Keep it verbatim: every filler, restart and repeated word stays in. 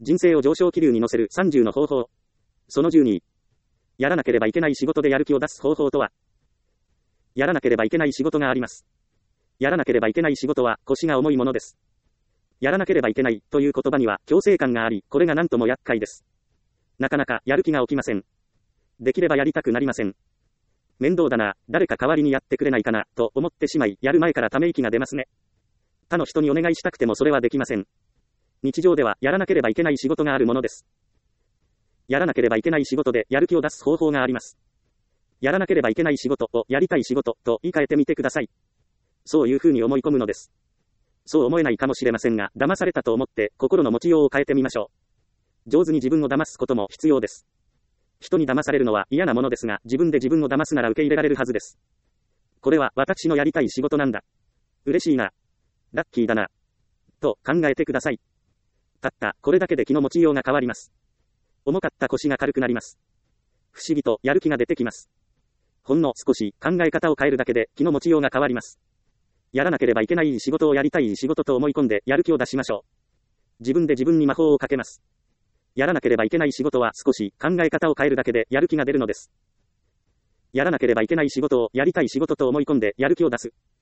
人生を上昇気流に乗せるさんじゅうの方法。そのじゅうに。やらなければいけない仕事でやる気を出す方法とは。やらなければいけない仕事があります。やらなければいけない仕事は腰が重いものです。やらなければいけないという言葉には強制感があり、これが何とも厄介です。なかなかやる気が起きません。できればやりたくなりません。面倒だな、誰か代わりにやってくれないかな、と思ってしまい、やる前からため息が出ますね。他の人にお願いしたくてもそれはできません。日常ではやらなければいけない仕事があるものです。やらなければいけない仕事でやる気を出す方法があります。やらなければいけない仕事をやりたい仕事と言い換えてみてください。そういうふうに思い込むのです。そう思えないかもしれませんが、騙されたと思って心の持ちようを変えてみましょう。上手に自分を騙すことも必要です。人に騙されるのは嫌なものですが、自分で自分を騙すなら受け入れられるはずです。これは私のやりたい仕事なんだ。嬉しいな。ラッキーだな。と考えてください。たったこれだけで気の持ちようが変わります。重かった腰が軽くなります。不思議とやる気が出てきます。ほんの少し考え方を変えるだけで気の持ちようが変わります。やらなければいけない仕事をやりたい仕事と思い込んでやる気を出しましょう。自分で自分に魔法をかけます。やらなければいけない仕事は少し考え方を変えるだけでやる気が出るのです。やらなければいけない仕事をやりたい仕事と思い込んでやる気を出す。